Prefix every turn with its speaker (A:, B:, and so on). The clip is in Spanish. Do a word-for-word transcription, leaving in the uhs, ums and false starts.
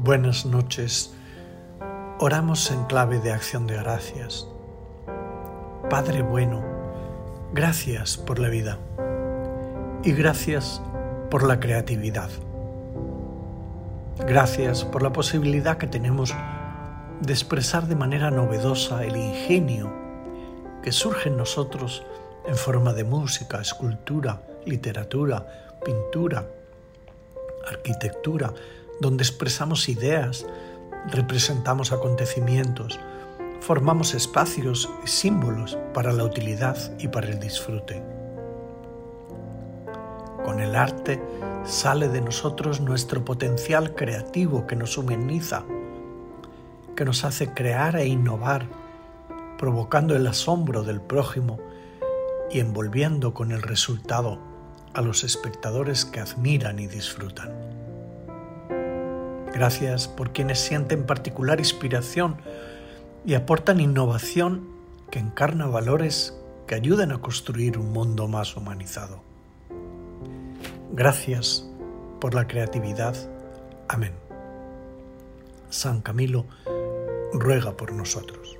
A: Buenas noches. Oramos en clave de acción de gracias. Padre bueno, gracias por la vida y gracias por la creatividad. Gracias por la posibilidad que tenemos de expresar de manera novedosa el ingenio que surge en nosotros en forma de música, escultura, literatura, pintura, arquitectura, donde expresamos ideas, representamos acontecimientos, formamos espacios y símbolos para la utilidad y para el disfrute. Con el arte sale de nosotros nuestro potencial creativo que nos humaniza, que nos hace crear e innovar, provocando el asombro del prójimo y envolviendo con el resultado a los espectadores que admiran y disfrutan. Gracias por quienes sienten particular inspiración y aportan innovación que encarna valores que ayudan a construir un mundo más humanizado. Gracias por la creatividad. Amén. San Camilo ruega por nosotros.